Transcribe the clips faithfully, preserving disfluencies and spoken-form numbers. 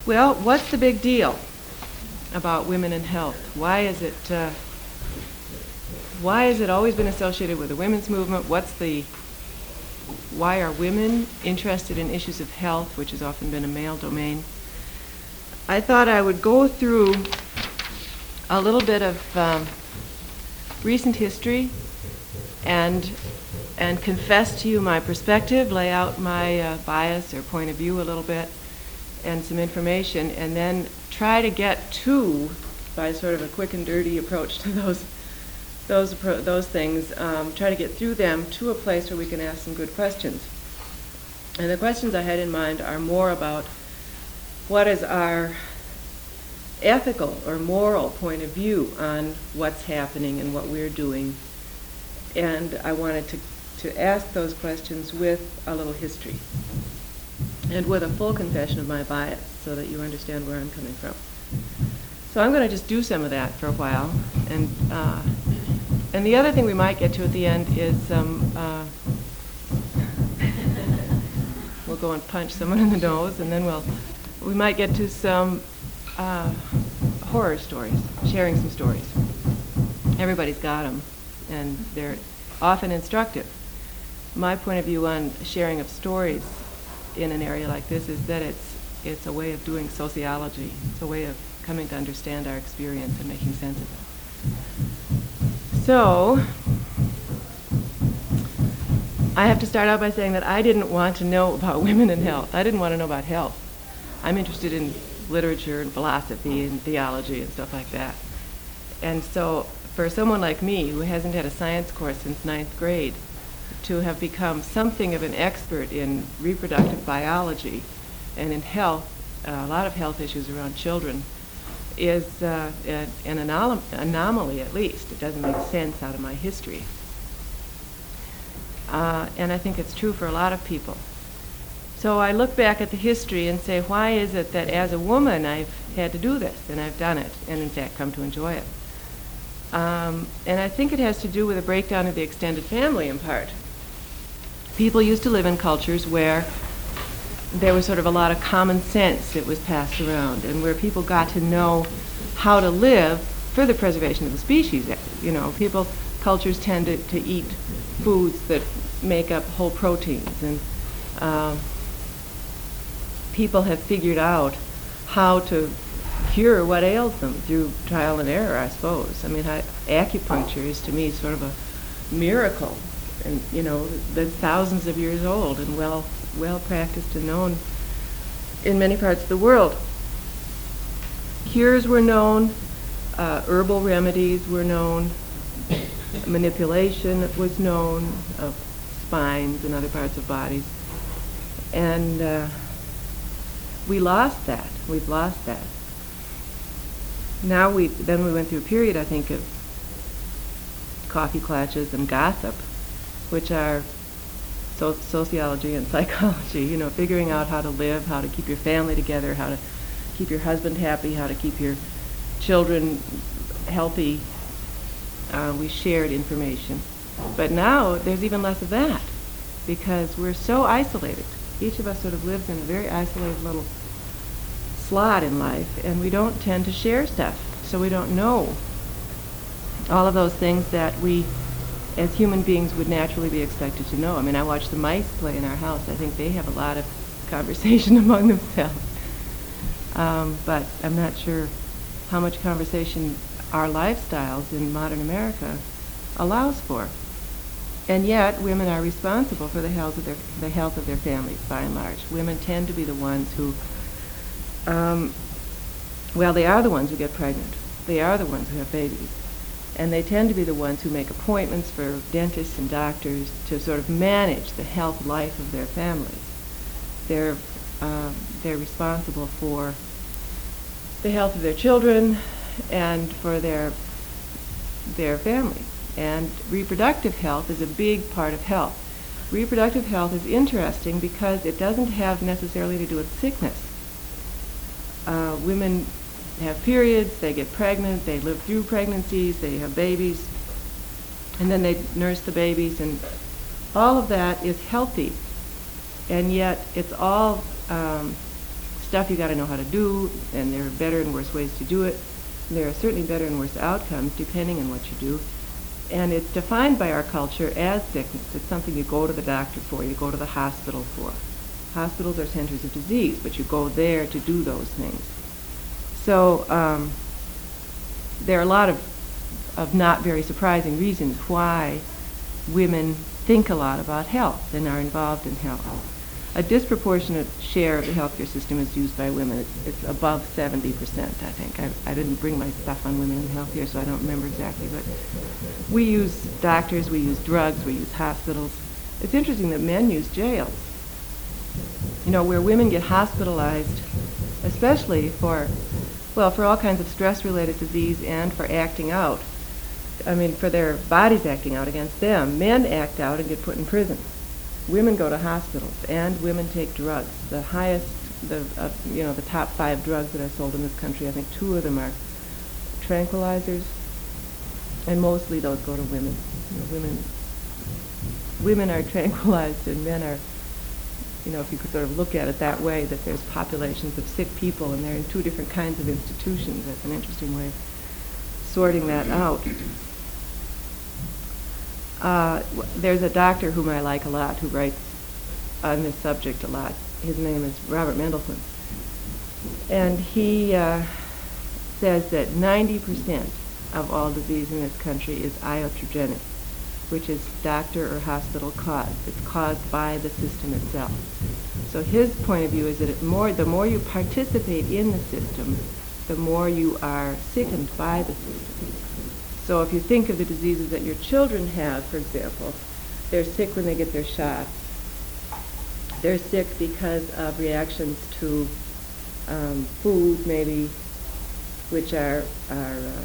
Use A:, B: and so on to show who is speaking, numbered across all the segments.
A: Well, what's the big deal about women and health? Why is it uh, why has it always been associated with the women's movement? What's the why are women interested in issues of health, which has often been a male domain? I thought I would go through a little bit of um, recent history and and confess to you my perspective, lay out my uh, bias or point of view a little bit, and some information, and then try to get to, by sort of a quick and dirty approach to those those appro- those things, um, try to get through them to a place where we can ask some good questions. And the questions I had in mind are more about what is our ethical or moral point of view on what's happening and what we're doing. And I wanted to, to ask those questions with a little history and with a full confession of my bias so that you understand where I'm coming from. So I'm going to just do some of that for a while. And uh, and the other thing we might get to at the end is um, uh, we'll go and punch someone in the nose, and then we'll we might get to some uh, horror stories, sharing some stories. Everybody's got them, and they're often instructive. My point of view on sharing of stories in an area like this is that it's it's a way of doing sociology. It's a way of coming to understand our experience and making sense of it. So, I have to start out by saying that I didn't want to know about women and health. I didn't want to know about health. I'm interested in literature and philosophy and theology and stuff like that. And so, for someone like me who hasn't had a science course since ninth grade, to have become something of an expert in reproductive biology and in health, uh, a lot of health issues around children, is uh, a, an anom- anomaly at least. It doesn't make sense out of my history. Uh, and I think it's true for a lot of people. So I look back at the history and say, why is it that as a woman I've had to do this, and I've done it, and in fact come to enjoy it? Um, and I think it has to do with a breakdown of the extended family in part. People used to live in cultures where there was sort of a lot of common sense that was passed around, and where people got to know how to live for the preservation of the species. You know, people, cultures tend to, to eat foods that make up whole proteins, and um, people have figured out how to cure what ails them through trial and error, I suppose. I mean, I, acupuncture is to me sort of a miracle, and you know, that's thousands of years old and well well practiced and known in many parts of the world. Cures were known, uh, herbal remedies were known, manipulation was known of spines and other parts of bodies, and uh, we lost that. We've lost that. Now we then we went through a period, I think, of coffee clutches and gossip, which are so- sociology and psychology, you know, figuring out how to live, how to keep your family together, how to keep your husband happy, how to keep your children healthy. Uh, we shared information. But now there's even less of that, because we're so isolated. Each of us sort of lives in a very isolated little slot in life, and we don't tend to share stuff, so we don't know all of those things that we as human beings would naturally be expected to know. I mean, I watch the mice play in our house. I think they have a lot of conversation among themselves. Um, but I'm not sure how much conversation our lifestyles in modern America allows for. And yet, women are responsible for the health of their, the health of their families, by and large. Women tend to be the ones who, um, well, they are the ones who get pregnant. They are the ones who have babies. And they tend to be the ones who make appointments for dentists and doctors to sort of manage the health life of their families. They're, uh, they're responsible for the health of their children and for their, their families. And reproductive health is a big part of health. Reproductive health is interesting because it doesn't have necessarily to do with sickness. Uh, women have periods, they get pregnant, they live through pregnancies, they have babies, and then they nurse the babies, and all of that is healthy, and yet it's all um, stuff you got to know how to do, and there are better and worse ways to do it. There are certainly better and worse outcomes depending on what you do. And it's defined by our culture as sickness. It's something you go to the doctor for, you go to the hospital for. Hospitals are centers of disease, but you go there to do those things. So um, there are a lot of, of not very surprising reasons why women think a lot about health and are involved in health. A disproportionate share of the healthcare system is used by women. It's, it's above seventy percent, I think. I, I didn't bring my stuff on women in health here, so I don't remember exactly. But we use doctors, we use drugs, we use hospitals. It's interesting that men use jails. You know, where women get hospitalized, especially for, well, for all kinds of stress-related disease and for acting out. I mean, for their bodies acting out against them. Men act out and get put in prison. Women go to hospitals, and women take drugs. The highest, the uh, you know, the top five drugs that are sold in this country, I think two of them are tranquilizers, and mostly those go to women. You know, women, women are tranquilized, and men are, you know, if you could sort of look at it that way, that there's populations of sick people, and they're in two different kinds of institutions. That's an interesting way of sorting that out. Uh, w- there's a doctor whom I like a lot who writes on this subject a lot. His name is Robert Mendelsohn. And he uh, says that ninety percent of all disease in this country is iatrogenic, which is doctor or hospital caused. It's caused by the system itself. So his point of view is that it more, the more you participate in the system, the more you are sickened by the system. So if you think of the diseases that your children have, for example, they're sick when they get their shots. They're sick because of reactions to um, food, maybe, which are, are uh,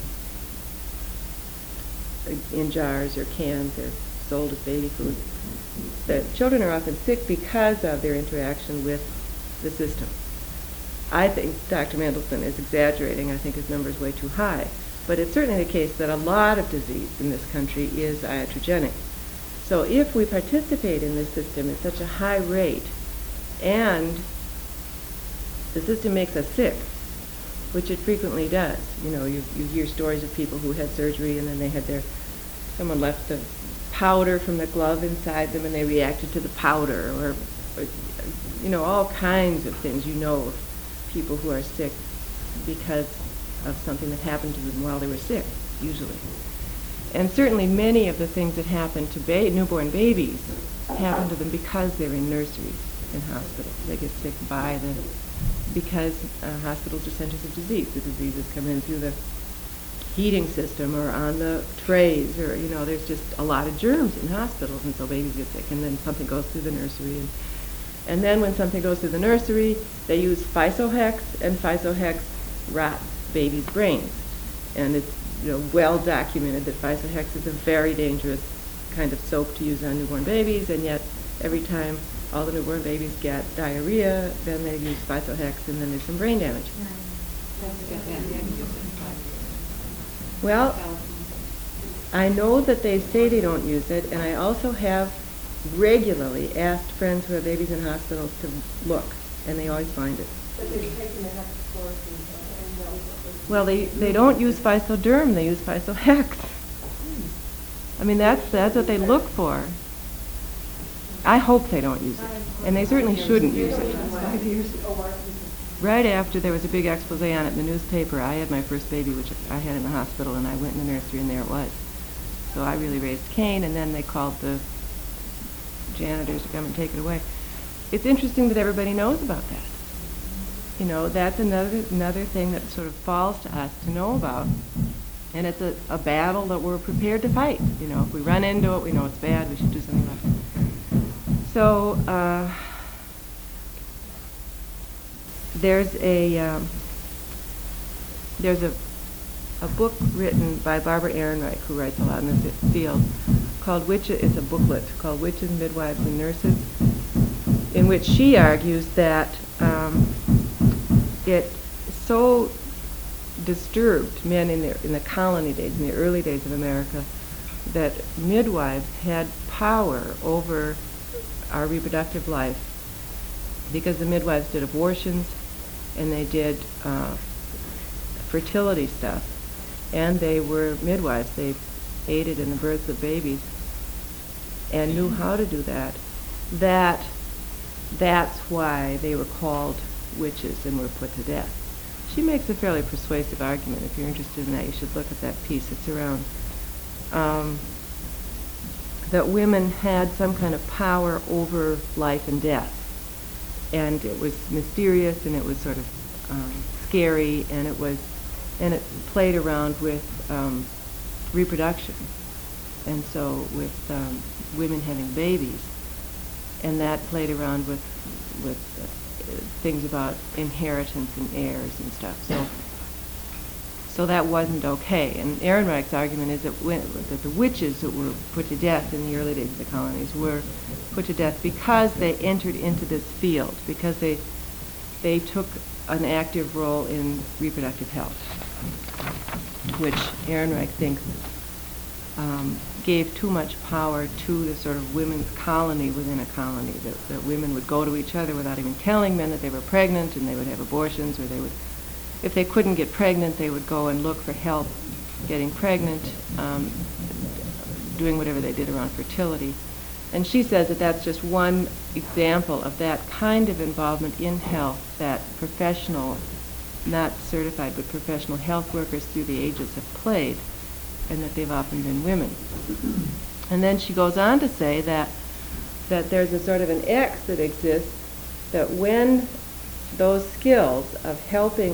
A: in jars or cans. They're sold as baby food. The children are often sick because of their interaction with the system. I think Doctor Mendelsohn is exaggerating. I think his number is way too high. But it's certainly the case that a lot of disease in this country is iatrogenic. So if we participate in this system at such a high rate, and the system makes us sick, which it frequently does. You know, you, you hear stories of people who had surgery and then they had their, someone left the powder from the glove inside them and they reacted to the powder, or, or you know, all kinds of things. You know of people who are sick because of something that happened to them while they were sick, usually. And certainly many of the things that happen to ba- newborn babies happen to them because they're in nurseries and hospitals. They get sick by the, because uh, hospitals are centers of disease. The diseases come in through the heating system or on the trays, or, you know, there's just a lot of germs in hospitals, and so babies get sick, and then something goes through the nursery. And, and then when something goes through the nursery, they use Physohex, and Physohex rots babies' brains. And it's, you know, well documented that Physohex is a very dangerous kind of soap to use on newborn babies, and yet every time all the newborn babies get diarrhea, then they use Physohex, and then there's some brain damage. Well, I know that they say they don't use it, and I also have regularly asked friends who have babies in hospitals to look, and they always find it.
B: But they're taking the hexachloroquine.
A: Well, they, they don't use Physoderm, they use Physohex. I mean, that's that's what they look for. I hope they don't use it, and they certainly shouldn't use it. Right after there was a big expose on it in the newspaper, I had my first baby, which I had in the hospital, and I went in the nursery, and there it was. So I really raised Cain, and then they called the janitors to come and take it away. It's interesting that everybody knows about that. You know, that's another another thing that sort of falls to us to know about. And it's a, a battle that we're prepared to fight. You know, if we run into it, we know it's bad, we should do something about it. So, uh, there's a, um, there's a, a book written by Barbara Ehrenreich, who writes a lot in this field, called Witches, it's a booklet called Witches, Midwives, and Nurses, in which she argues that um, it so disturbed men in the in the colony days, in the early days of America, that midwives had power over our reproductive life, because the midwives did abortions, and they did uh, fertility stuff, and they were midwives. They aided in the births of babies and knew how to do that. That that's why they were called witches and were put to death. She makes a fairly persuasive argument. If you're interested in that, you should look at that piece. It's around um, that women had some kind of power over life and death, and it was mysterious, and it was sort of um, scary, and it was, and it played around with um, reproduction, and so with um, women having babies, and that played around with with uh, things about inheritance and heirs and stuff. So, so that wasn't okay. And Ehrenreich's argument is that, when, that the witches that were put to death in the early days of the colonies were put to death because they entered into this field, because they they took an active role in reproductive health, which Ehrenreich thinks um, gave too much power to the sort of women's colony within a colony, that, that women would go to each other without even telling men that they were pregnant, and they would have abortions, or they would, if they couldn't get pregnant, they would go and look for help getting pregnant, um, doing whatever they did around fertility. And she says that that's just one example of that kind of involvement in health that professional, not certified, but professional health workers through the ages have played, and that they've often been women. And then she goes on to say that that there's a sort of an X that exists, that when those skills of helping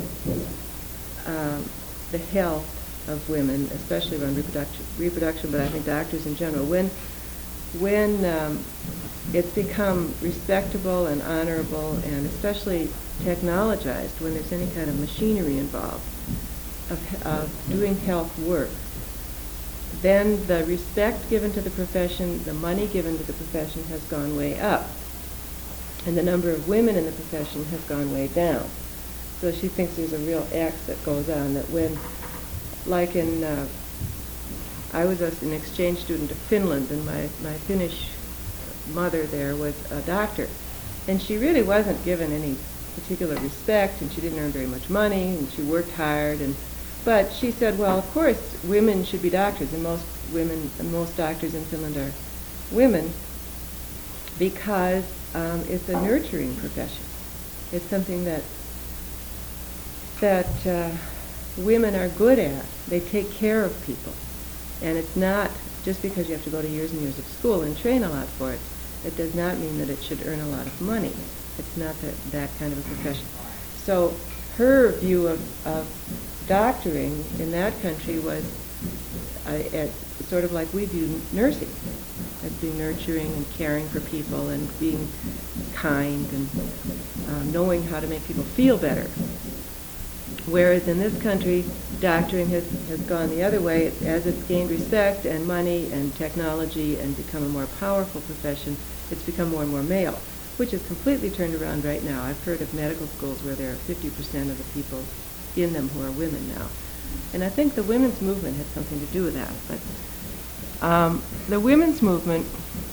A: um, the health of women, especially around reproduction, reproduction, but I think doctors in general, when when um, it's become respectable and honorable, and especially technologized, when there's any kind of machinery involved of, of doing health work, then the respect given to the profession, the money given to the profession has gone way up, and the number of women in the profession has gone way down. So she thinks there's a real X that goes on, that when, like in, uh, I was an exchange student to Finland, and my, my Finnish mother there was a doctor, and she really wasn't given any particular respect, and she didn't earn very much money, and she worked hard, and but she said, well, of course, women should be doctors, and most women, most doctors in Finland are women, because um, it's a nurturing profession. It's something that that uh, women are good at. They take care of people, and it's not just because you have to go to years and years of school and train a lot for it. It does not mean that it should earn a lot of money. It's not that that kind of a profession. So her view of, of doctoring in that country was uh, at, sort of like we view nursing, as being nurturing and caring for people and being kind and uh, knowing how to make people feel better. Whereas in this country, doctoring has, has gone the other way. As it's gained respect and money and technology and become a more powerful profession, it's become more and more male, which is completely turned around right now. I've heard of medical schools where there are fifty percent of the people in them who are women now. And I think the women's movement had something to do with that. But um, the women's movement,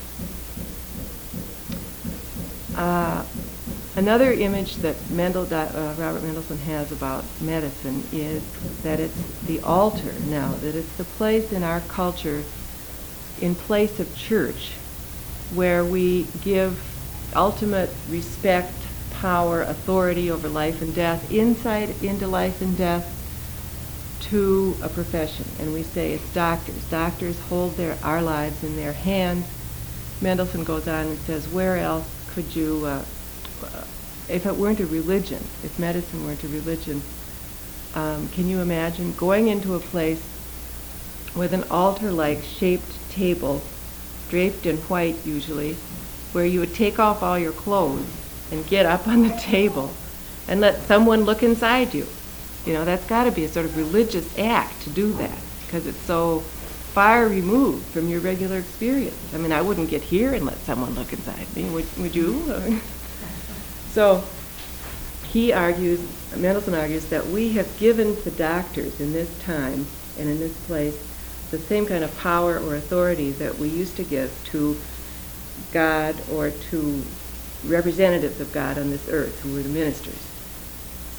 A: uh, another image that Mendel, uh, Robert Mendelssohn has about medicine is that it's the altar now, that it's the place in our culture, in place of church, where we give ultimate respect, power, authority over life and death, insight into life and death, to a profession. And we say it's doctors. Doctors hold their our lives in their hands. Mendelssohn goes on and says, where else could you, uh, if it weren't a religion, if medicine weren't a religion, um, can you imagine going into a place with an altar-like shaped table, draped in white usually, where you would take off all your clothes and get up on the table and let someone look inside you? You know, that's got to be a sort of religious act to do that, because it's so far removed from your regular experience. I mean, I wouldn't get here and let someone look inside me, would, would you? So he argues, Mendelssohn argues, that we have given to doctors in this time and in this place the same kind of power or authority that we used to give to God or to representatives of God on this earth, who were the ministers.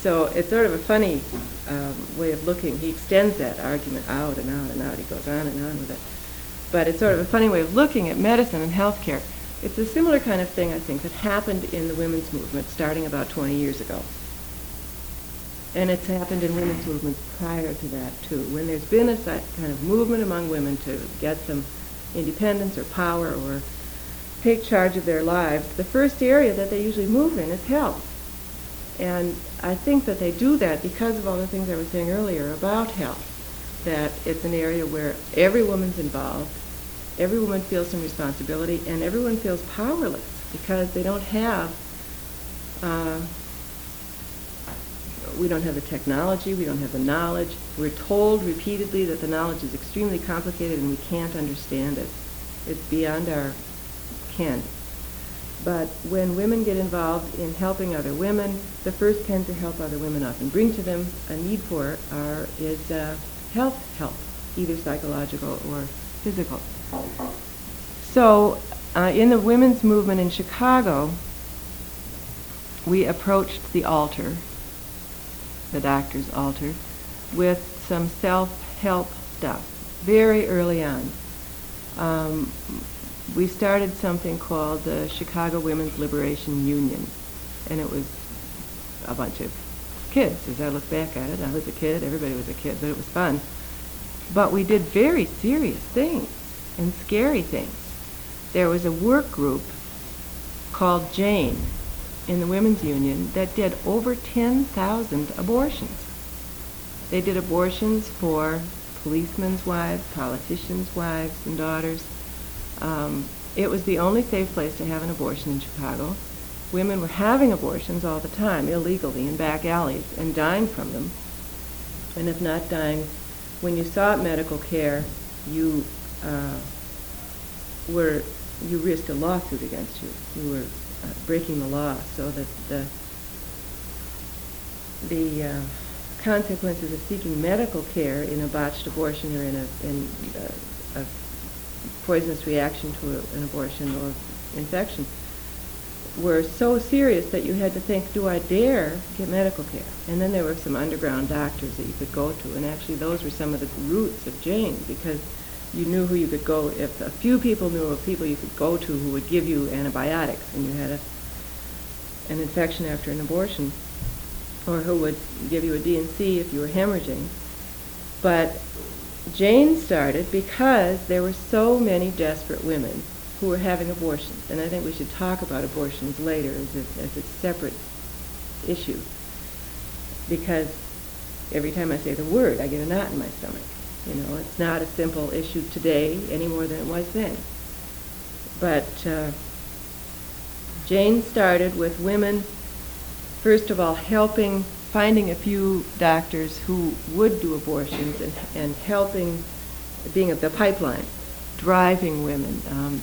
A: So it's sort of a funny um, way of looking. He extends that argument out and out and out. He goes on and on with it. But it's sort of a funny way of looking at medicine and healthcare. It's a similar kind of thing, I think, that happened in the women's movement starting about twenty years ago. And it's happened in women's movements prior to that, too. When there's been a si- kind of movement among women to get some independence or power or take charge of their lives, the first area that they usually move in is health. And I think that they do that because of all the things I was saying earlier about health, that it's an area where every woman's involved, every woman feels some responsibility, and everyone feels powerless because they don't have, uh, we don't have the technology, we don't have the knowledge. We're told repeatedly that the knowledge is extremely complicated and we can't understand it. It's beyond our ken. But when women get involved in helping other women, the first ken to help other women up and bring to them a need for are, is uh, health help, either psychological or physical. So uh, in the women's movement in Chicago, we approached the altar, the doctor's altar, with some self-help stuff very early on. Um, we started something called the Chicago Women's Liberation Union, and it was a bunch of kids. As I look back at it, I was a kid, everybody was a kid, but it was fun. But we did very serious things and scary things. There was a work group called Jane in the Women's Union that did over ten thousand abortions. They did abortions for policemen's wives, politicians' wives and daughters. Um, it was the only safe place to have an abortion in Chicago. Women were having abortions all the time, illegally, in back alleys, and dying from them. And if not dying, when you sought medical care, you uh, were you risked a lawsuit against you. You were uh, breaking the law, so that the the uh, consequences of seeking medical care in a botched abortion or in a in a, a poisonous reaction to a, an abortion or infection were so serious that you had to think, do I dare get medical care? And then there were some underground doctors that you could go to, and actually those were some of the roots of Jane, because you knew who you could go, if a few people knew of people you could go to who would give you antibiotics when you had a, an infection after an abortion, or who would give you a D and C if you were hemorrhaging. But Jane started because there were so many desperate women who were having abortions, and I think we should talk about abortions later as a, as a separate issue, because every time I say the word, I get a knot in my stomach. You know, it's not a simple issue today any more than it was then. But uh, Jane started with women, first of all, helping, finding a few doctors who would do abortions and, and helping, being at the pipeline, driving women, um,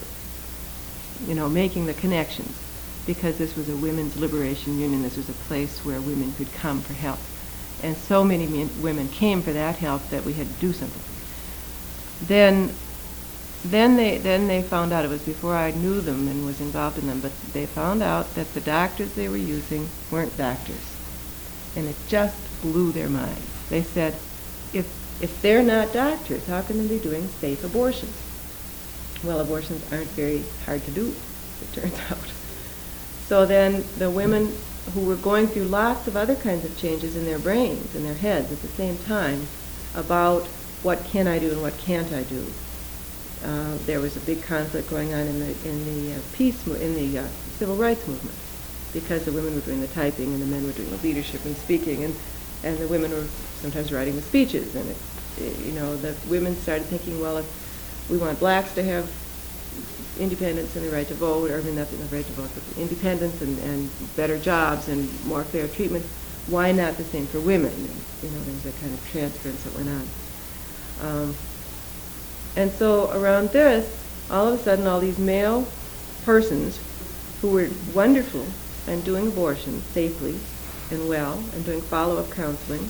A: you know, making the connections, because this was a women's liberation union. This was a place where women could come for help. And so many men, women came for that help that we had to do something. Then, then they then they found out, it was before I knew them and was involved in them, but they found out that the doctors they were using weren't doctors. And it just blew their minds. They said, if if they're not doctors, how can they be doing safe abortions? Well, abortions aren't very hard to do, it turns out. So then the women who were going through lots of other kinds of changes in their brains, in their heads at the same time, about what can I do and what can't I do. Uh, there was a big conflict going on in the in the uh, peace mo- in the uh, civil rights movement, because the women were doing the typing and the men were doing the leadership and speaking, and and the women were sometimes writing the speeches. And it, it, you know, the women started thinking, well, if we want blacks to have independence and the right to vote, or I mean, not the right to vote, but independence and, and better jobs and more fair treatment, why not the same for women? And, you know, there was a kind of transference that went on. Um, and so around this, all of a sudden, all these male persons who were wonderful and doing abortions safely and well and doing follow-up counseling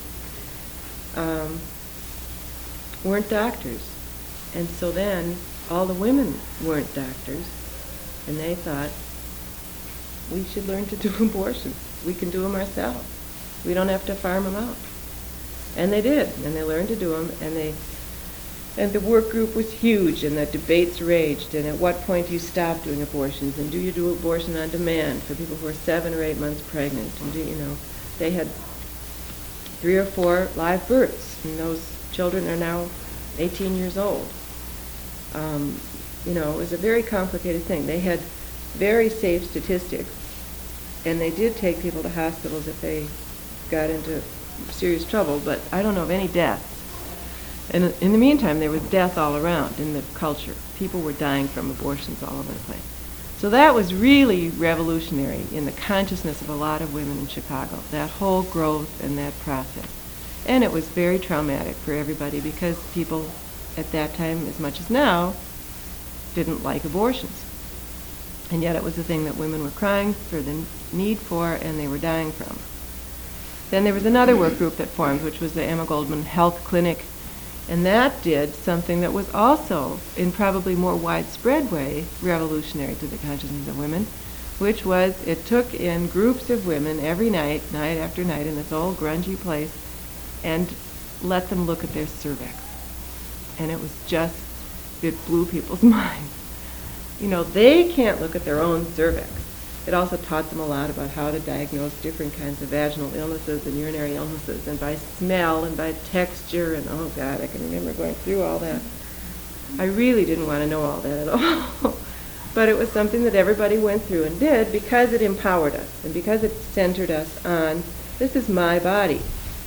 A: um, weren't doctors. And so then all the women weren't doctors, and they thought, we should learn to do abortions. We can do them ourselves. We don't have to farm them out. And they did, and they learned to do them, and they, and the work group was huge, and the debates raged, and at what point do you stop doing abortions, and do you do abortion on demand for people who are seven or eight months pregnant, and do you know, they had three or four live births, and those children are now eighteen years old. Um, you know, it was a very complicated thing. They had very safe statistics, and they did take people to hospitals if they got into serious trouble, but I don't know of any deaths. And in the meantime, there was death all around in the culture. People were dying from abortions all over the place. So that was really revolutionary in the consciousness of a lot of women in Chicago, that whole growth and that process. And it was very traumatic for everybody because people at that time, as much as now, didn't like abortions. And yet it was a thing that women were crying for the need for and they were dying from. Then there was another work group that formed, which was the Emma Goldman Health Clinic, and that did something that was also, in probably more widespread way, revolutionary to the consciousness of women, which was it took in groups of women every night, night after night, in this old grungy place, and let them look at their cervix. And it was just, it blew people's minds. You know, they can't look at their own cervix. It also taught them a lot about how to diagnose different kinds of vaginal illnesses and urinary illnesses, and by smell and by texture, and oh God, I can remember going through all that. I really didn't want to know all that at all. But it was something that everybody went through and did because it empowered us and because it centered us on, this is my body.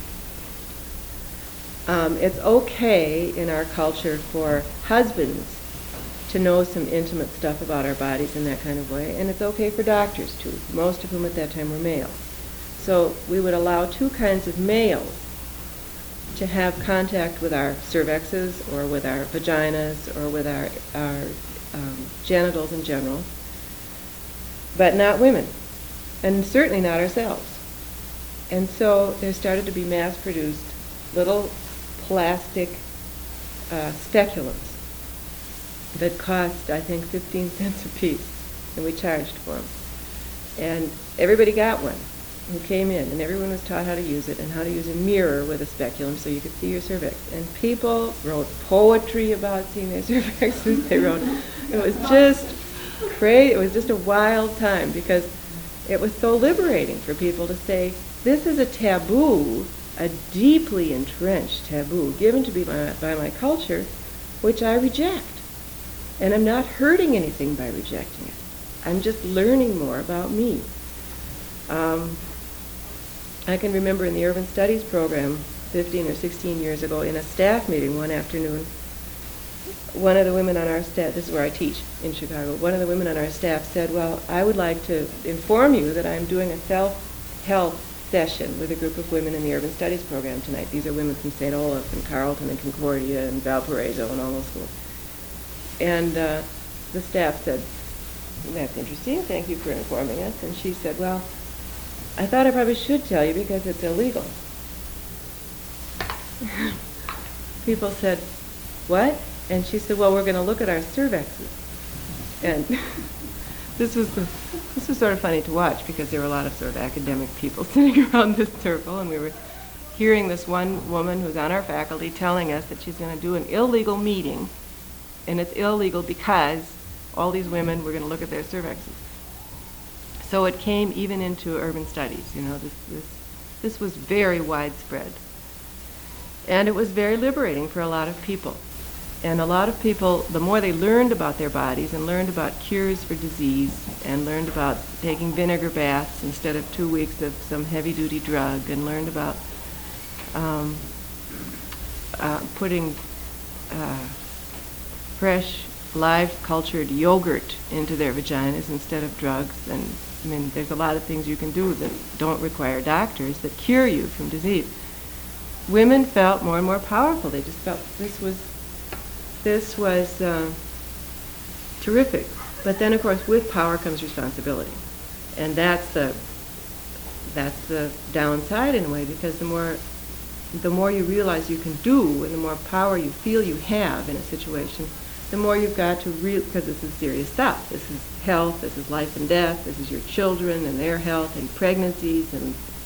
A: Um, it's okay in our culture for husbands to know some intimate stuff about our bodies in that kind of way, and it's okay for doctors too, most of whom at that time were male. So we would allow two kinds of males to have contact with our cervixes or with our vaginas or with our, our um, genitals in general, but not women, and certainly not ourselves. And so there started to be mass-produced little plastic uh, speculums that cost, I think, fifteen cents a piece, and we charged for them. And everybody got one who came in, and everyone was taught how to use it and how to use a mirror with a speculum so you could see your cervix. And people wrote poetry about seeing their cervixes. They wrote, it was just crazy. It was just a wild time because it was so liberating for people to say, this is a taboo, a deeply entrenched taboo given to me by, by my culture, which I reject. And I'm not hurting anything by rejecting it. I'm just learning more about me. Um, I can remember in the Urban Studies program fifteen or sixteen years ago in a staff meeting one afternoon, one of the women on our staff, this is where I teach in Chicago, one of the women on our staff said, well, I would like to inform you that I'm doing a self-health session with a group of women in the Urban Studies program tonight. These are women from Saint Olaf and Carleton and Concordia and Valparaiso and all those schools. And uh, the staff said, that's interesting, thank you for informing us. And she said, well, I thought I probably should tell you because it's illegal. People said, what? And she said, well, we're going to look at our cervixes. And this was the, this was sort of funny to watch because there were a lot of sort of academic people sitting around this circle, and we were hearing this one woman who's on our faculty telling us that she's going to do an illegal meeting, and it's illegal because all these women were going to look at their cervixes. So it came even into urban studies, you know, this, this, this was very widespread. And it was very liberating for a lot of people. And a lot of people, the more they learned about their bodies and learned about cures for disease and learned about taking vinegar baths instead of two weeks of some heavy-duty drug and learned about um, uh, putting uh, fresh, live, cultured yogurt into their vaginas instead of drugs. And I mean, there's a lot of things you can do that don't require doctors that cure you from disease. Women felt more and more powerful. They just felt this was this was uh, terrific. But then, of course, with power comes responsibility, and that's the that's the downside in a way, because the more the more you realize you can do, and the more power you feel you have in a situation, the more you've got to real because this is serious stuff. This is health. This is life and death. This is your children and their health and pregnancies and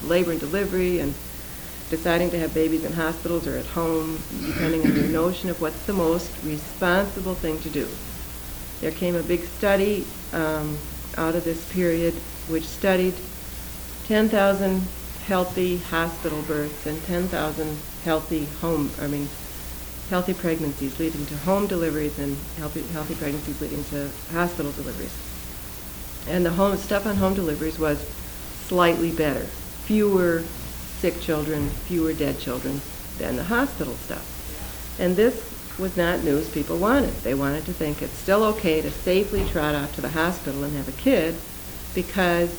A: labor and delivery and deciding to have babies in hospitals or at home, depending on your notion of what's the most responsible thing to do. There came a big study um, out of this period which studied ten thousand healthy hospital births and ten thousand healthy home, I mean, healthy pregnancies leading to home deliveries and healthy, healthy pregnancies leading to hospital deliveries. And the home stuff on home deliveries was slightly better. Fewer sick children, fewer dead children than the hospital stuff. And this was not news people wanted. They wanted to think it's still okay to safely trot off to the hospital and have a kid because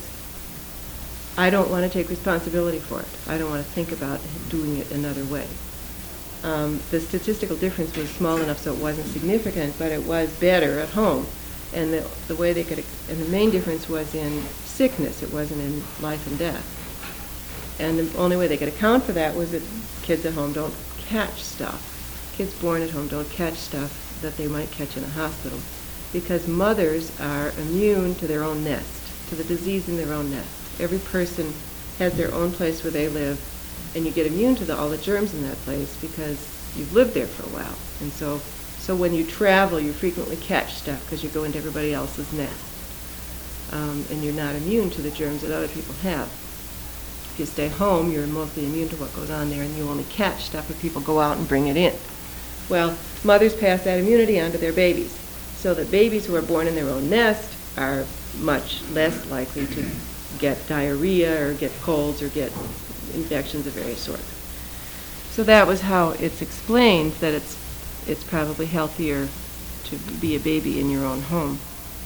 A: I don't want to take responsibility for it. I don't want to think about doing it another way. Um, the statistical difference was small enough so it wasn't significant, but it was better at home. And the, the way they could, and the main difference was in sickness. It wasn't in life and death. And the only way they could account for that was that kids at home don't catch stuff. Kids born at home don't catch stuff that they might catch in a hospital because mothers are immune to their own nest, to the disease in their own nest. Every person has their own place where they live, and you get immune to the, all the germs in that place because you've lived there for a while. And so, so when you travel, you frequently catch stuff because you go into everybody else's nest. Um, and you're not immune to the germs that other people have. If you stay home, you're mostly immune to what goes on there, and you only catch stuff if people go out and bring it in. Well, mothers pass that immunity on to their babies, so that babies who are born in their own nest are much less likely to get diarrhea or get colds or get infections of various sorts. So that was how it's explained that it's it's probably healthier to be a baby in your own home.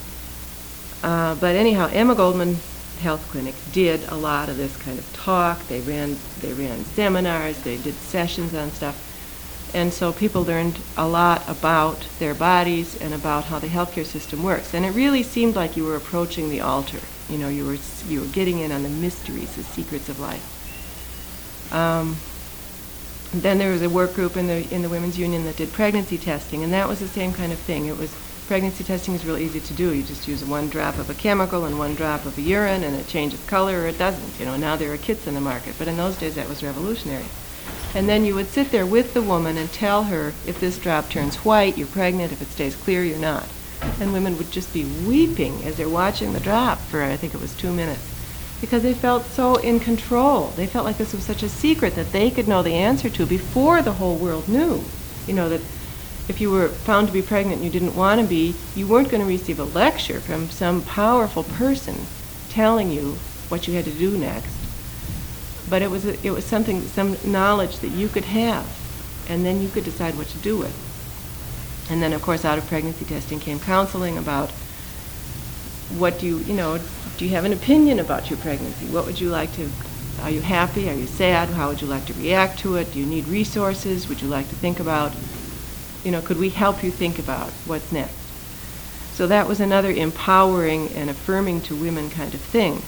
A: Uh, but anyhow, Emma Goldman Health Clinic did a lot of this kind of talk. They ran they ran seminars, they did sessions on stuff. And so people learned a lot about their bodies and about how the healthcare system works. And it really seemed like you were approaching the altar. You know, you were you were getting in on the mysteries, the secrets of life. Um, then there was a work group in the in the Women's Union that did pregnancy testing, and that was the same kind of thing. It was pregnancy testing is real easy to do. You just use one drop of a chemical and one drop of a urine, and it changes color or it doesn't. You know, now there are kits in the market, but in those days that was revolutionary. And then you would sit there with the woman and tell her, if this drop turns white, you're pregnant. If it stays clear, you're not. And women would just be weeping as they're watching the drop for, I think it was two minutes, because they felt so in control. They felt like this was such a secret that they could know the answer to before the whole world knew. You know, that if you were found to be pregnant and you didn't want to be, you weren't going to receive a lecture from some powerful person telling you what you had to do next. But it was a, it was something, some knowledge that you could have, and then you could decide what to do with. And then, of course, out of pregnancy testing came counseling about what do you, you know, do you have an opinion about your pregnancy? What would you like to, are you happy? Are you sad? How would you like to react to it? Do you need resources? Would you like to think about, you know, could we help you think about what's next? So that was another empowering and affirming to women kind of thing.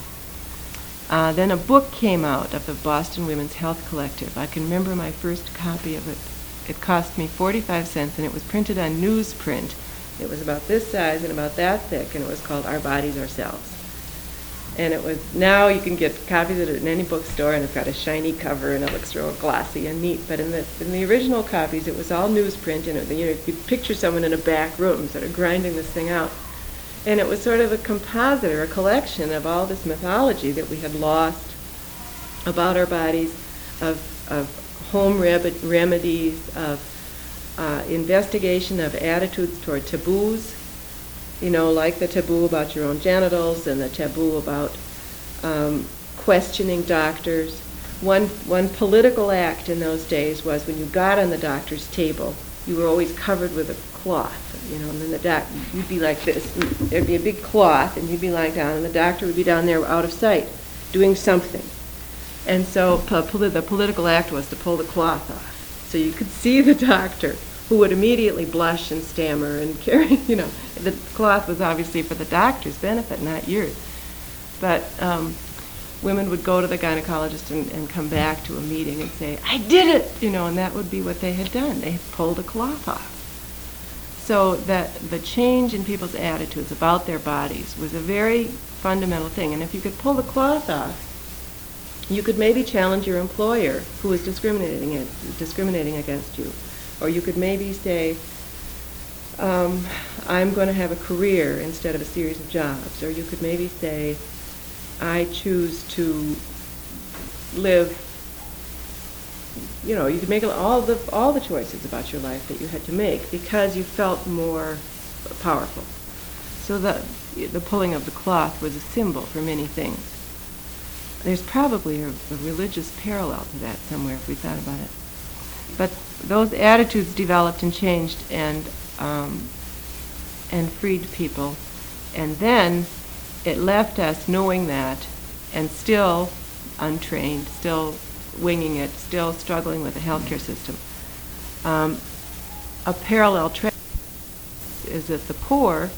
A: Uh, then a book came out of the Boston Women's Health Collective. I can remember my first copy of it. It cost me forty-five cents, and it was printed on newsprint. It was about this size and about that thick, and it was called Our Bodies, Ourselves. And it was, now you can get copies of it in any bookstore, and it's got a shiny cover, and it looks real glossy and neat. But in the in the original copies, it was all newsprint, and it, you know, you picture someone in a back room sort of grinding this thing out. And it was sort of a composite or a collection of all this mythology that we had lost about our bodies, of, of home rem- remedies, of uh, investigation of attitudes toward taboos, you know, like the taboo about your own genitals and the taboo about um, questioning doctors. One, one political act in those days was when you got on the doctor's table, you were always covered with a cloth, you know, and then the doc, you'd be like this. There'd be a big cloth, and you'd be lying down, and the doctor would be down there out of sight, doing something. And so po- the political act was to pull the cloth off, so you could see the doctor, who would immediately blush and stammer and carry, you know, the cloth was obviously for the doctor's benefit, not yours. But um, women would go to the gynecologist and, and come back to a meeting and say, I did it, you know, and that would be what they had done. They had pulled a cloth off. So that the change in people's attitudes about their bodies was a very fundamental thing. And if you could pull the cloth off, You could maybe challenge your employer who is discriminating it, discriminating against you. Or you could maybe say, um, I'm going to have a career instead of a series of jobs. Or you could maybe say, I choose to live, you know, you could make all the, all the choices about your life that you had to make because you felt more powerful. So the, the pulling of the cloth was a symbol for many things. There's probably a, a religious parallel to that somewhere if we thought about it. But those attitudes developed and changed and um, and freed people. And then it left us knowing that and still untrained, still winging it, still struggling with the healthcare system. Um, a parallel trend is that the poor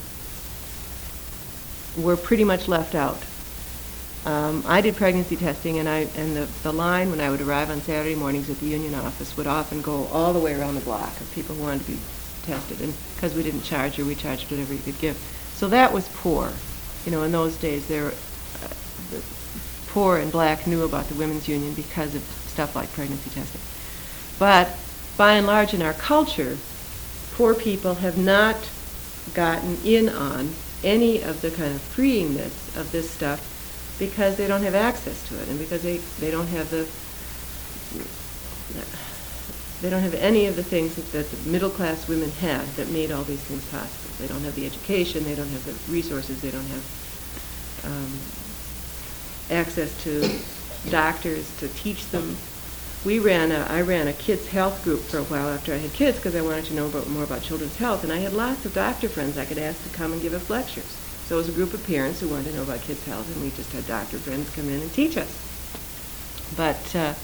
A: were pretty much left out. Um, I did pregnancy testing, and I and the, the line when I would arrive on Saturday mornings at the union office would often go all the way around the block of people who wanted to be tested, and because we didn't charge or we charged whatever you could give. So that was poor. You know, in those days, there, uh, the poor and black knew about the women's union because of stuff like pregnancy testing. But by and large in our culture, poor people have not gotten in on any of the kind of freeingness of this stuff because they don't have access to it, and because they, they don't have the they don't have any of the things that, that the middle class women had that made all these things possible. They don't have the education, they don't have the resources, they don't have um, access to doctors to teach them. We ran a, I ran a kids' health group for a while after I had kids because I wanted to know about, more about children's health, and I had lots of doctor friends I could ask to come and give us lectures. So it was a group of parents who wanted to know about kids' health, and we just had doctor friends come in and teach us. But uh,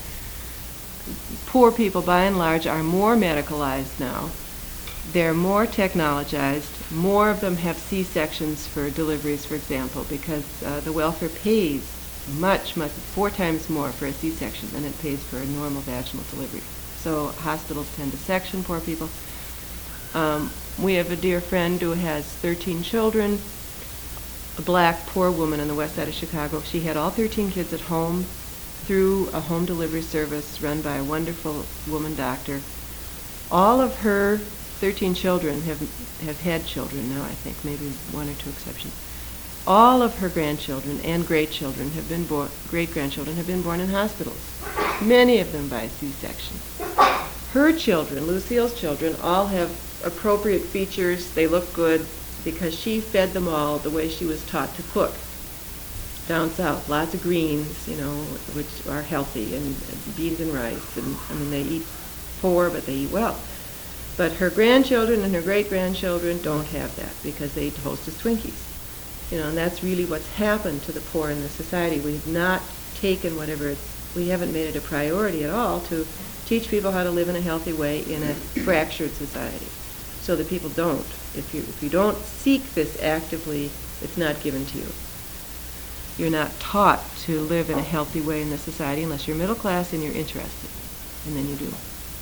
A: poor people, by and large, are more medicalized now. They're more technologized. More of them have C-sections for deliveries, for example, because uh, the welfare pays much, much, four times more for a C-section than it pays for a normal vaginal delivery. So hospitals tend to section poor people. Um, we have a dear friend who has thirteen children, a black poor woman on the west side of Chicago. She had all thirteen kids at home through a home delivery service run by a wonderful woman doctor. All of her thirteen children have have had children now, I think, maybe one or two exceptions. All of her grandchildren and great-children have been born, great-grandchildren have been born in hospitals, many of them by C-section. Her children, Lucille's children, all have appropriate features. They look good because she fed them all the way she was taught to cook. Down south, lots of greens, you know, which are healthy, and, and beans and rice, and I mean, they eat poor, but they eat well. But her grandchildren and her great-grandchildren don't have that because they eat Hostess Twinkies. You know, and that's really what's happened to the poor in this society. We've not taken whatever it's, we haven't made it a priority at all to teach people how to live in a healthy way in a fractured society, so that people don't. If you if you don't seek this actively, it's not given to you. You're not taught to live in a healthy way in this society unless you're middle class and you're interested, and then you do.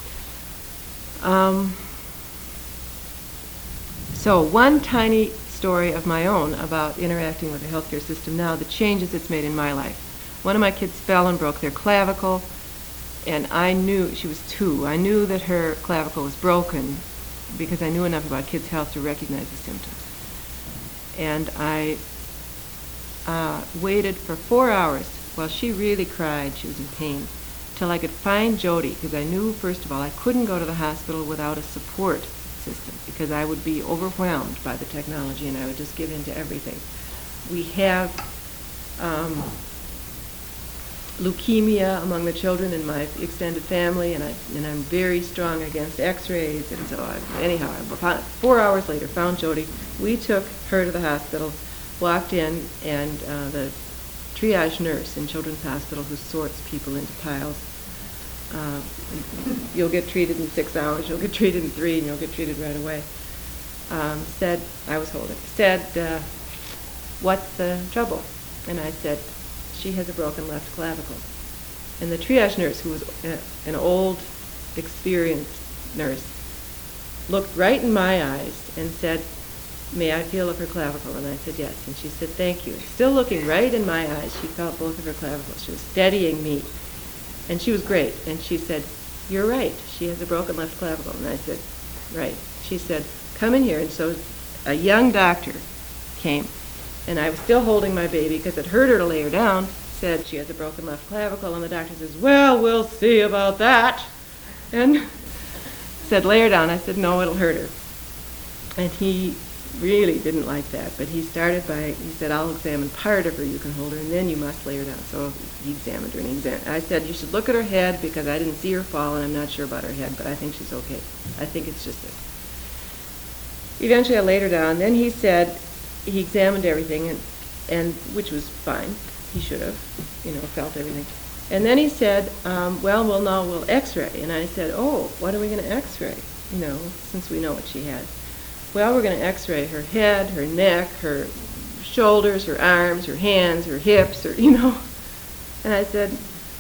A: Um, so one tiny story of my own about interacting with the healthcare system now, the changes it's made in my life. One of my kids fell and broke their clavicle, and I knew, she was two, I knew that her clavicle was broken because I knew enough about kids' health to recognize the symptoms. And I uh, waited for four hours while she really cried, she was in pain, till I could find Jody, because I knew, first of all, I couldn't go to the hospital without a support system because I would be overwhelmed by the technology and I would just give in to everything. We have um, leukemia among the children in my extended family, and, I, and I'm very strong against x-rays, and so I, anyhow, I found, four hours later found Jody. We took her to the hospital, walked in, and uh, the triage nurse in Children's Hospital, who sorts people into piles, Uh, you'll get treated in six hours, you'll get treated in three, and you'll get treated right away, um, said, I was holding, said, uh, what's the trouble? And I said, she has a broken left clavicle. And the triage nurse, who was a, an old, experienced nurse, looked right in my eyes and said, may I feel of her clavicle? And I said, yes. And she said, thank you. Still looking right in my eyes, she felt both of her clavicles. She was steadying me. And she was great. And she said, you're right. She has a broken left clavicle. And I said, right. She said, come in here. And so a young doctor came. And I was still holding my baby because it hurt her to lay her down. Said she has a broken left clavicle. And the doctor says, well, we'll see about that. And said, lay her down. I said, no, it'll hurt her. And he really didn't like that. But he started by, he said, I'll examine part of her. You can hold her, and then you must lay her down. So he examined her, and he examined. I said, you should look at her head, because I didn't see her fall, and I'm not sure about her head, but I think she's okay. I think it's just this. Eventually, I laid her down. Then he said, he examined everything, and, and which was fine. He should have, you know, felt everything. And then he said, um, well, well, now we'll x-ray. And I said, oh, what are we going to x-ray, you know, since we know what she has? Well, we're going to x-ray her head, her neck, her shoulders, her arms, her hands, her hips, or, you know. And I said,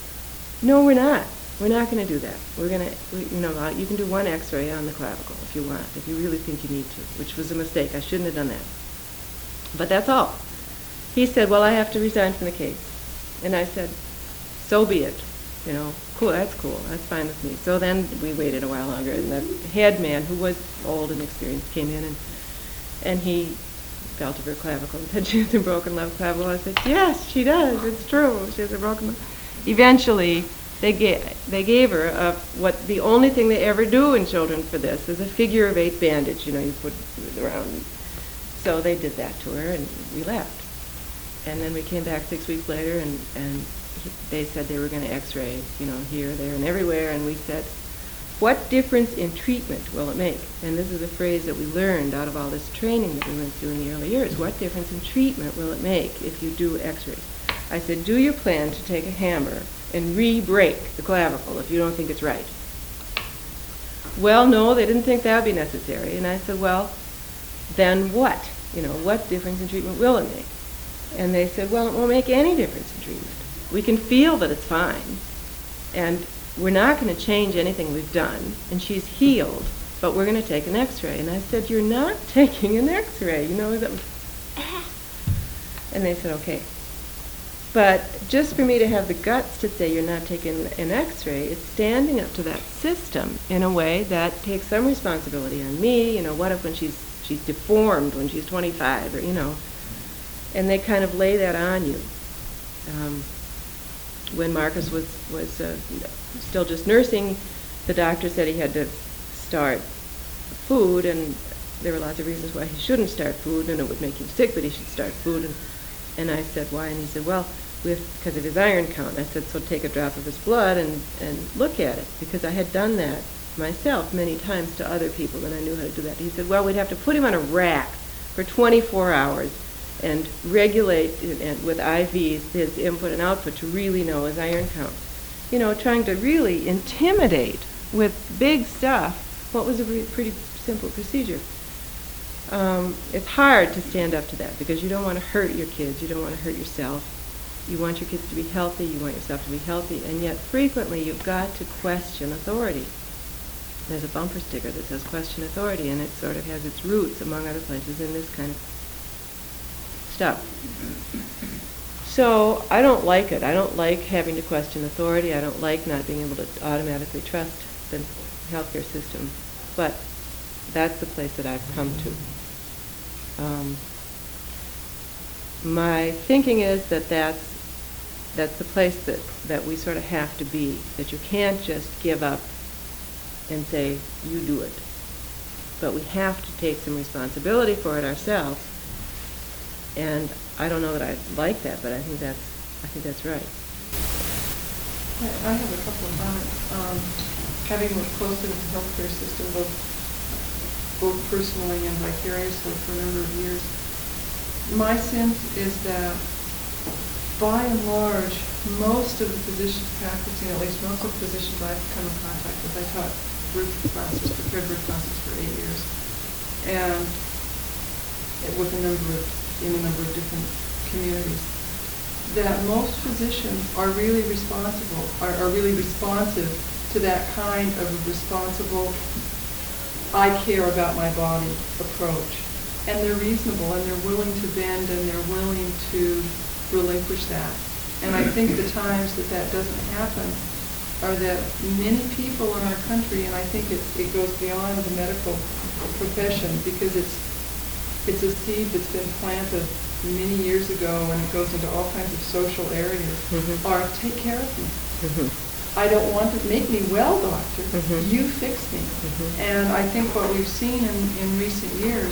A: no, we're not. We're not going to do that. We're going to, you know, you can do one x-ray on the clavicle if you want, if you really think you need to, which was a mistake. I shouldn't have done that. But that's all. He said, well, I have to resign from the case. And I said, so be it. You know, cool, that's cool. That's fine with me. So then we waited a while longer, and the head man, who was old and experienced, came in, and and he felt of her clavicle and said she has a broken left clavicle. I said, yes, she does. It's true. She has a broken left. Eventually, they gave, they gave her a, what the only thing they ever do in children for this is a figure of eight bandage. You know, you put it around. So they did that to her, and we left. And then we came back six weeks later, and, and they said they were going to x-ray, you know, here, there, and everywhere. And we said, what difference in treatment will it make? And this is a phrase that we learned out of all this training that we went through in the early years. What difference in treatment will it make if you do x-rays? I said, do you plan to take a hammer and re-break the clavicle if you don't think it's right? Well, no, they didn't think that would be necessary. And I said, well, then what? You know, what difference in treatment will it make? And they said, well, it won't make any difference in treatment. We can feel that it's fine, and we're not going to change anything we've done, and she's healed, but we're going to take an x-ray. And I said, you're not taking an x-ray. You know, that was, ah. And they said, okay. But just for me to have the guts to say you're not taking an x-ray, it's standing up to that system in a way that takes some responsibility on me. You know, what if when she's she's deformed when she's twenty-five, or, you know, and they kind of lay that on you. Um, when Marcus was, was uh, still just nursing, the doctor said he had to start food, and there were lots of reasons why he shouldn't start food, and it would make him sick, but he should start food. And, and I said, why? And he said, well, because of his iron count. I said, so take a drop of his blood and, and look at it, because I had done that myself many times to other people, and I knew how to do that. He said, well, we'd have to put him on a rack for twenty-four hours and regulate and with I Vs his input and output to really know his iron count. You know, trying to really intimidate with big stuff what was a re- pretty simple procedure. Um, it's hard to stand up to that because you don't want to hurt your kids, you don't want to hurt yourself. You want your kids to be healthy, you want yourself to be healthy, and yet frequently you've got to question authority. There's a bumper sticker that says question authority, and it sort of has its roots, among other places, in this kind of stuff. So I don't like it. I don't like having to question authority. I don't like not being able to automatically trust the healthcare system. But that's the place that I've come to. Um, my thinking is that that's, that's the place that, that we sort of have to be, that you can't just give up and say, you do it. But we have to take some responsibility for it ourselves. And I don't know that I like that, but I think that's I think that's right.
C: I I have a couple of comments. Um, having worked closely with the healthcare system, both both personally and vicariously for a number of years, my sense is that by and large, most of the physicians practicing, at least most of the physicians I've come in contact with, I taught group classes, prepared group classes for eight years, and with a number of in a number of different communities, that most physicians are really responsible, are, are really responsive to that kind of a responsible, I care about my body approach. and they're reasonable, and they're willing to bend, and they're willing to relinquish that. And I think the times that that doesn't happen are that many people in our country, and I think it, it goes beyond the medical profession, because it's it's a seed that's been planted many years ago, and it goes into all kinds of social areas,
A: Mhm.
C: are take care of me.
A: Mhm.
C: I don't want to make me well, doctor.
A: Mhm.
C: You fix me.
A: Mhm.
C: And I think what we've seen in, in recent years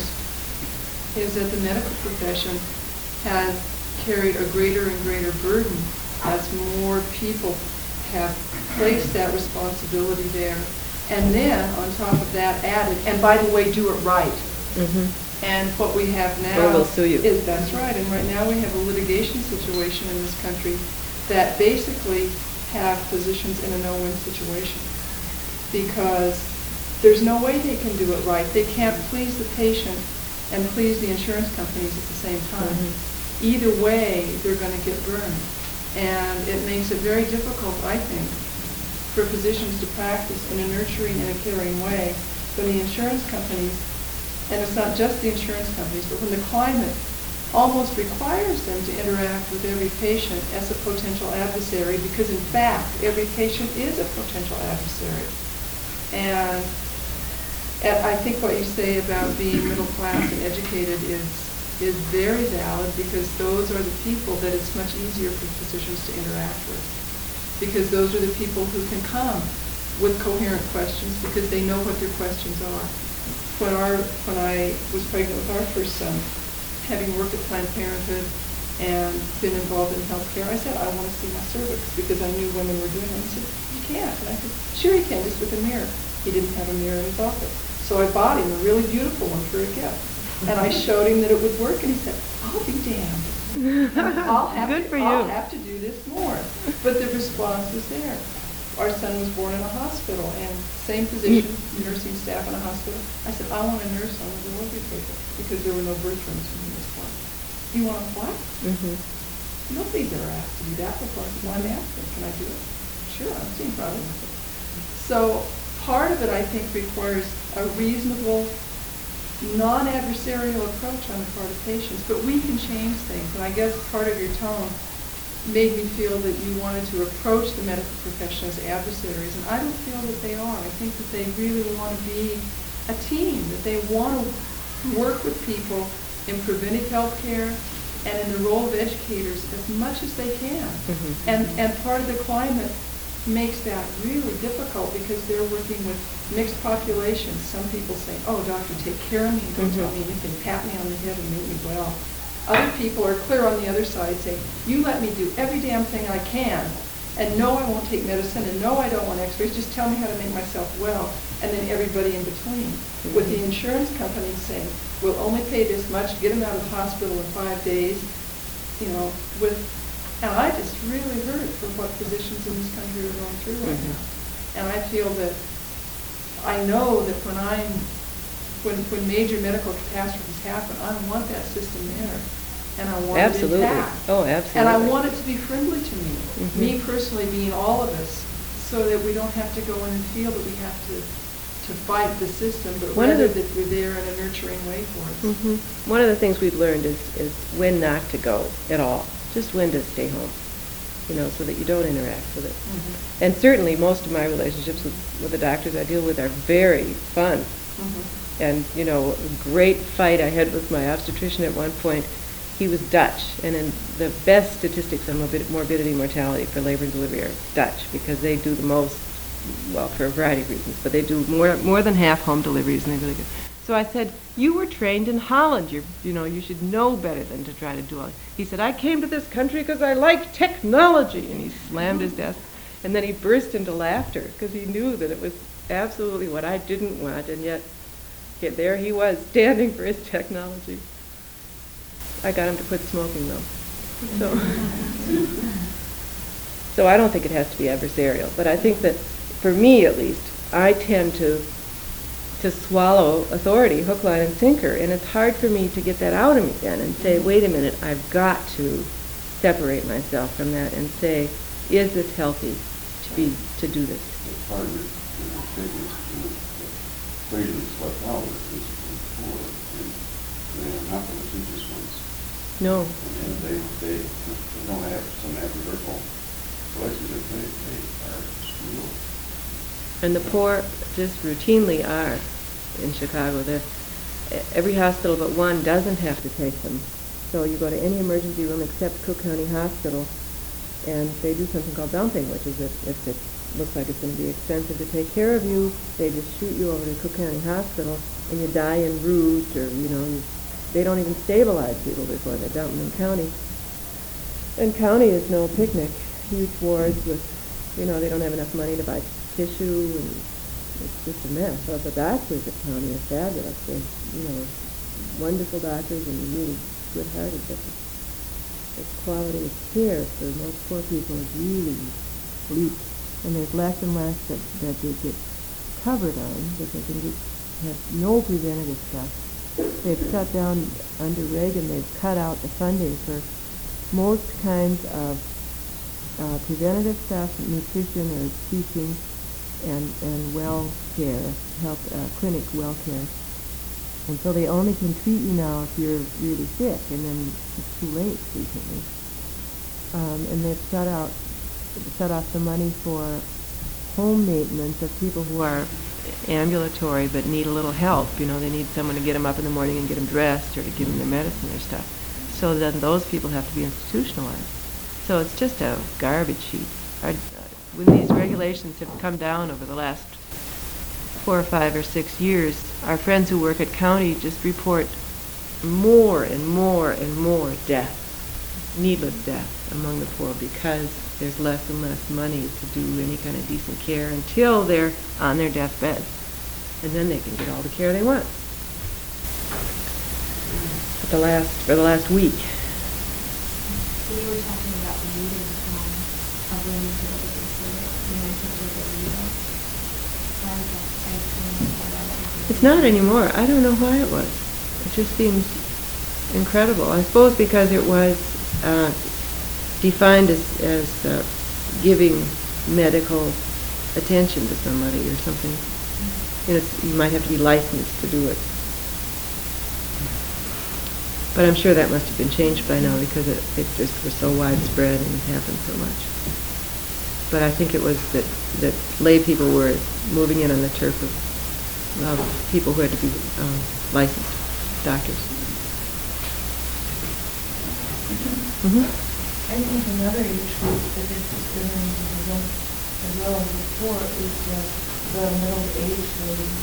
C: is that the medical profession has carried a greater and greater burden as more people have placed that responsibility there. And then, on top of that, added, and by the way, do it right.
A: Mhm.
C: And what we have now
A: Or we'll sue you.
C: is, that's right, and right now we have a litigation situation in this country that basically have physicians in a no-win situation, because there's no way they can do it right. They can't please the patient and please the insurance companies at the same time.
A: Mhm.
C: Either way, they're going to get burned. And it makes it very difficult, I think, for physicians to practice in a nurturing and a caring way when the insurance companies, and it's not just the insurance companies, but when the climate almost requires them to interact with every patient as a potential adversary, because in fact, every patient is a potential adversary. And, and I think what you say about being middle class and educated is is very valid, because those are the people that it's much easier for physicians to interact with. Because those are the people who can come with coherent questions, because they know what their questions are. When our when I was pregnant with our first son, having worked at Planned Parenthood and been involved in healthcare, I said, I want to see my cervix, because I knew women were doing it. And he said, you can't. And I said, sure you can, just with a mirror. He didn't have a mirror in his office. So I bought him a really beautiful one for a gift. And I showed him that it would work, and he said, I'll be damned. I'll have
A: Good
C: to,
A: for
C: I'll
A: you.
C: have to do this more. But the response was there. Our son was born in a hospital, and same physician, nursing staff in a hospital. I said, I want a nurse on the delivery table, because there were no birth rooms when he was born. You want a what?
A: Mhm.
C: Nobody's ever asked to do that before. I said, well, I'm asking, can I do it? Sure, I'm seeing problem with it. So part of it, I think, requires a reasonable, non-adversarial approach on the part of patients, but we can change things. And I guess part of your tone made me feel that you wanted to approach the medical profession as adversaries, and I don't feel that they are. I think that they really want to be a team, that they want to work with people in preventive health care and in the role of educators as much as they can.
A: Mhm.
C: And, and part of the climate makes that really difficult, because they're working with mixed populations. Some people say, oh, doctor, take care of me, don't
A: Mhm.
C: tell me anything, pat me on the head and make me well. Other people are clear on the other side, saying, you let me do every damn thing I can, and no, I won't take medicine, and no, I don't want x-rays, just tell me how to make myself well, and then everybody in between.
A: Mhm.
C: With the insurance companies saying, we'll only pay this much, get them out of the hospital in five days, you know, with, and I just really hurt for what physicians in this country are going through right
A: Mhm.
C: now. And I feel that, I know that when I'm, when, when major medical catastrophes happen, I want that system there. And I want
A: Absolutely.
C: it intact.
A: Oh, absolutely.
C: And I want it to be friendly to me,
A: Mhm.
C: me personally being all of us, so that we don't have to go in and feel that we have to, to fight the system, but
A: One of
C: rather
A: the-
C: that we're there in a nurturing way for us.
A: Mhm. One of the things we've learned is, is when not to go at all, just when to stay home, you know, so that you don't interact with it.
C: Mhm.
A: And certainly, most of my relationships with, with the doctors I deal with are very fun.
C: Mhm.
A: And, you know, a great fight I had with my obstetrician at one point. He was Dutch, and in the best statistics on morbid- morbidity and mortality for labor and delivery are Dutch, because they do the most, well, for a variety of reasons, but they do more more than half home deliveries, and they're really good. So I said, you were trained in Holland. You're, you know, you should know better than to try to do all. He said, I came to this country because I like technology, and he slammed his desk, and then he burst into laughter because he knew that it was absolutely what I didn't want, and yet yeah, there he was standing for his technology. I got him to quit smoking, though. So, so I don't think it has to be adversarial, but I think that, for me at least, I tend to to swallow authority, hook, line, and sinker, and it's hard for me to get that out of me then and say, wait a minute, I've got to separate myself from that and say, is this healthy to be to do this?
D: It's hard to, you know, take this, you know, equation stuff out, it's just poor. And They are not the litigious ones.
A: No.
D: And they, they, they don't have some advertorial relationship, they, they are screwed.
A: And the poor just routinely are in Chicago. They're, every hospital but one doesn't have to take them. So you go to any emergency room except Cook County Hospital, and they do something called dumping, which is if, if it looks like it's going to be expensive to take care of you, they just shoot you over to Cook County Hospital, and you die en route, or, you know, you, they don't even stabilize people before they dump them in county. And county is no picnic. Huge wards with, you know, they don't have enough money to buy tissue, and it's just a mess. So the doctors at county are fabulous. They're, you know, wonderful doctors and really good-hearted, but the, the quality of care for most poor people is really bleak. And there's less and less that, that they get covered on, that they can get, have no preventative stuff. They've shut down, under Reagan, they've cut out the funding for most kinds of uh, preventative stuff, nutrition or teaching, and, and well care, health, uh, clinic well care. And so they only can treat you now if you're really sick, and then it's too late frequently. Um, and they've shut out, shut off the money for home maintenance of people who are ambulatory but need a little help. You know, they need someone to get them up in the morning and get them dressed, or to give them their medicine or stuff. So then those people have to be institutionalized. So it's just a garbage heap. Our, when these regulations have come down over the last four or five or six years, our friends who work at county just report more and more and more death, needless death among the poor, because there's less and less money to do any kind of decent care until they're on their deathbed. And then they can get all the care they want. For the last, for the last week.
B: So you were talking about the meeting um, of women who are looking for it. You mentioned it was a meeting. Why was that? I assume that
A: It's not anymore. I don't know why it was. It just seems incredible. I suppose because it was uh, defined as, as uh, giving medical attention to somebody or something. You know, it's, you might have to be licensed to do it. But I'm sure that must have been changed by now, because it, it just was so widespread and it happened so much. But I think it was that, that lay people were moving in on the turf of well, people who had to be um, licensed doctors. Mm-hmm.
E: I think another age group that is discriminated as well as before is the, the middle-aged ladies.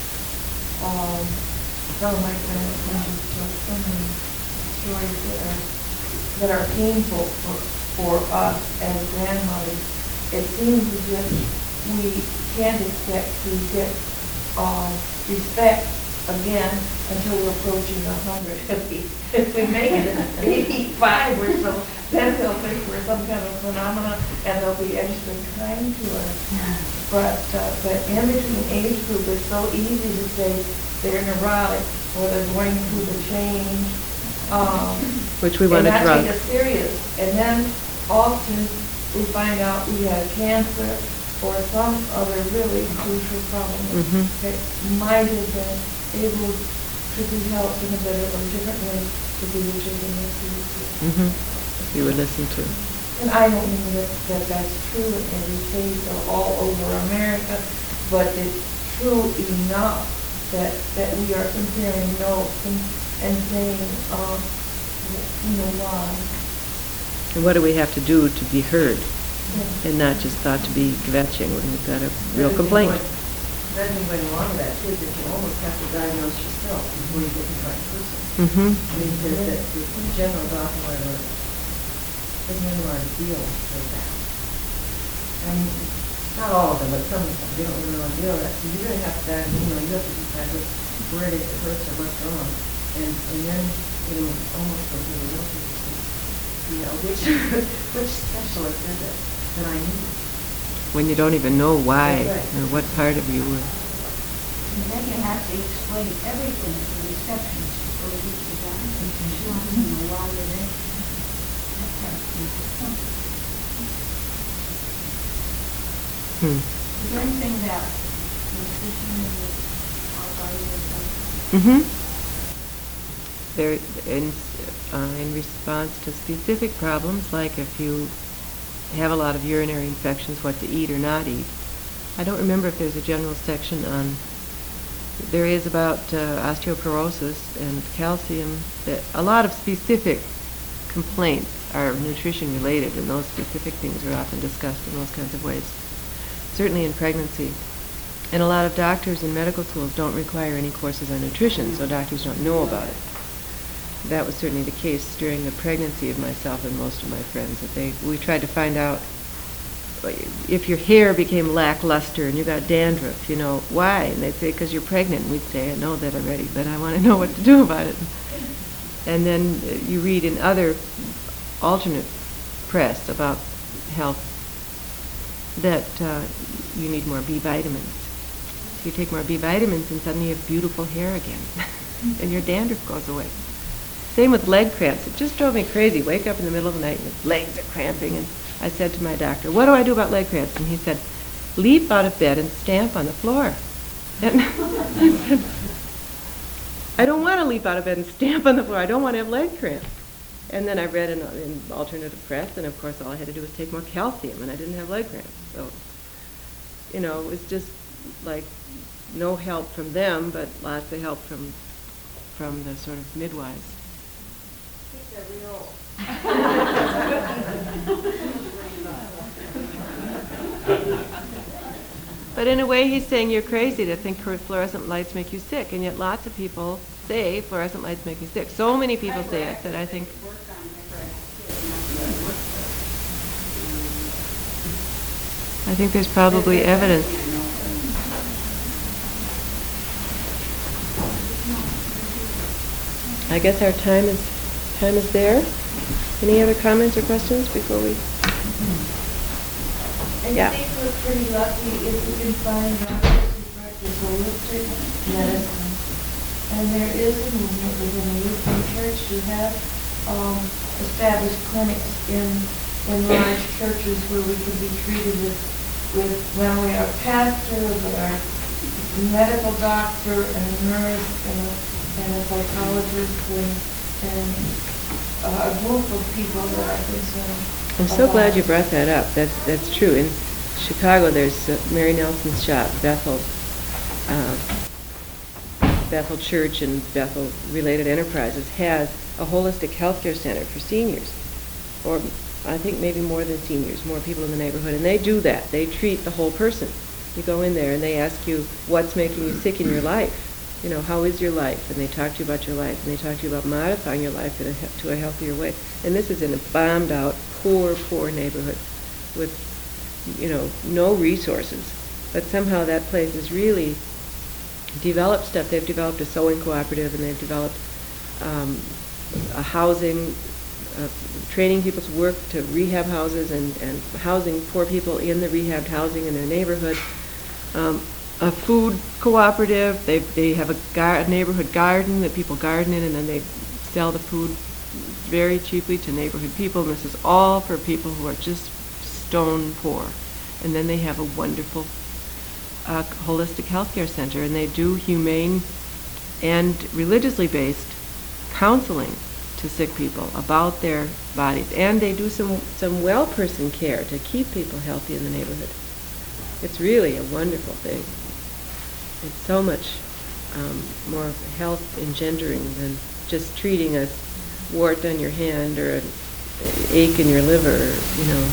E: Um, some of my friends mentioned so many stories that are, that are painful for, for us as grandmothers. It seems as if we can't expect to get uh, respect again until we're approaching a hundred. If we, if we make it at eighty-five or so, then they'll think we're some kind of phenomenon, and they'll be extra kind to us. But uh, but in between age group, it's so easy to say they're neurotic or they're going through the change. Um,
A: Which we want to
E: drug.
A: drug.
E: And not take us serious. And then often we find out we have cancer or some other really crucial problem
A: Mhm.
E: that might have been able to be helped in a better or different way to be taken into.
A: Mm-hmm. You would listen to.
E: And I don't mean that, that that's true in every state or all over America, but it's true enough that, that we are comparing notes and, and saying, uh, you know, why.
A: And what do we have to do to be heard,
E: Yeah.
A: and not just thought to be kvetching when we've got a real complaint?
F: Then you went along with that too, that you almost have to diagnose yourself before you get to the right person.
A: Mm-hmm.
F: I mean, because the, the general doctor or whatever doesn't really know how to deal with that. And not all of them, but some of them, they don't really know how to deal with that. So you really have to diagnose, you know, you have to decide what, where it is it hurts or what's wrong. And, and then, you know, almost go through the motions, you know, which, which specialist is it that I need?
A: When you don't even know why
F: That's right.
A: or what part of you were.
B: And then you have to explain everything to the receptionist before you get to that. She wants to know why you're there. That's how it's difficult.
A: Hmm.
B: Is there anything about nutrition that our body is like?
A: Mm-hmm. very in uh, in response to specific problems, like if you have a lot of urinary infections, what to eat or not eat. I don't remember if there's a general section on. There is about uh, osteoporosis and calcium. That a lot of specific complaints are nutrition related, and those specific things are often discussed in those kinds of ways. Certainly in pregnancy. And a lot of doctors and medical schools don't require any courses on nutrition, so doctors don't know about it. That was certainly the case during the pregnancy of myself and most of my friends. That they, we tried to find out if your hair became lackluster and you got dandruff, you know, why? And they'd say, because you're pregnant. And we'd say, I know that already, but I want to know what to do about it. And then uh, you read in other alternate press about health that uh, you need more B vitamins. So you take more B vitamins and suddenly you have beautiful hair again. And your dandruff goes away. Same with leg cramps. It just drove me crazy. Wake up in the middle of the night and the legs are cramping. And I said to my doctor, what do I do about leg cramps? And he said, leap out of bed and stamp on the floor. And I said, I don't want to leap out of bed and stamp on the floor. I don't want to have leg cramps. And then I read in, in alternative press, and of course all I had to do was take more calcium, and I didn't have leg cramps. So, you know, it was just like no help from them, but lots of help from from the sort of midwives. But in a way, he's saying you're crazy to think fluorescent lights make you sick, and yet lots of people say fluorescent lights make you sick. So many people say it that I think. I think there's probably evidence. I guess our time is time is there. Any other comments or questions before we?
E: I
A: Yeah.
E: think we're pretty lucky if we can find doctors who practice holistic medicine. And there is a movement within the Lutheran Church to have um, established clinics in in large churches where we can be treated with, with not only our pastor, but our medical doctor and a nurse and a, and a psychologist and, and uh, a group of people that are concerned.
A: I'm so glad you brought that up. That's that's true. In Chicago, there's uh, Mary Nelson's shop, Bethel, uh, Bethel Church and Bethel Related Enterprises has a holistic healthcare center for seniors, or I think maybe more than seniors, more people in the neighborhood, and they do that. They treat the whole person. You go in there and they ask you what's making you sick in your life. You know, how is your life? And they talk to you about your life, and they talk to you about modifying your life in a, he- to a healthier way. And this is in a bombed-out, poor, poor neighborhood with, you know, no resources. But somehow that place has really developed stuff. They've developed a sewing cooperative, and they've developed um, a housing, uh, training people to work to rehab houses and, and housing poor people in the rehabbed housing in their neighborhood. Um, a food cooperative. They they have a, gar- a neighborhood garden that people garden in, and then they sell the food very cheaply to neighborhood people. And this is all for people who are just stone poor. And then they have a wonderful uh, holistic healthcare center, and they do humane and religiously based counseling to sick people about their bodies, and they do some some well person care to keep people healthy in the neighborhood. It's really a wonderful thing. It's so much um, more health engendering than just treating a wart on your hand or an ache in your liver, you know.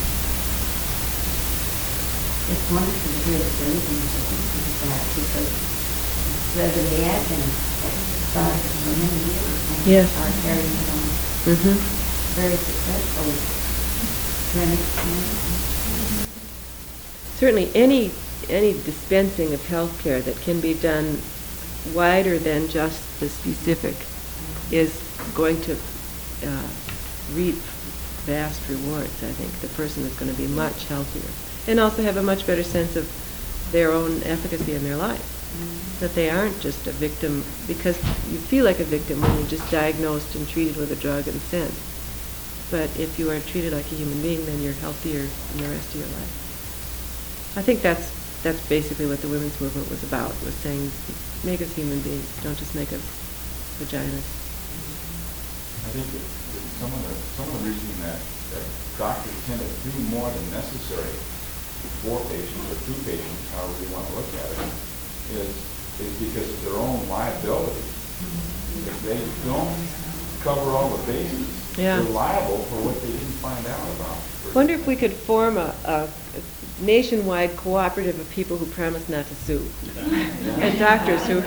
G: It's wonderful to hear the breathing like that, because Reverend Atkins thought for many years and
A: Yes.
G: are carrying it on
A: Mm-hmm.
G: very successfully. Clinics.
A: Certainly, any any dispensing of health care that can be done wider than just the specific is going to uh, reap vast rewards. I think the person is going to be much healthier and also have a much better sense of their own efficacy in their life. Mm-hmm. That they aren't just a victim, because you feel like a victim when you're just diagnosed and treated with a drug and sent. But if you are treated like a human being, then you're healthier in the rest of your life. I think that's that's basically what the women's movement was about, was saying, make us human beings, don't just make us vaginas.
H: I think that that some of the, some of the reason that, that doctors tend to do more than necessary for patients or to patients, however you want to look at it, is, is because of their own liability. If they don't cover all the bases,
A: Yeah.
H: they're liable for what they didn't find out about.
A: Wonder if we could form a, a nationwide cooperative of people who promise not to sue. And doctors who,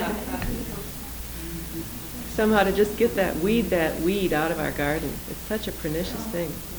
A: somehow to just get that, weed that weed out of our garden. It's such a pernicious thing.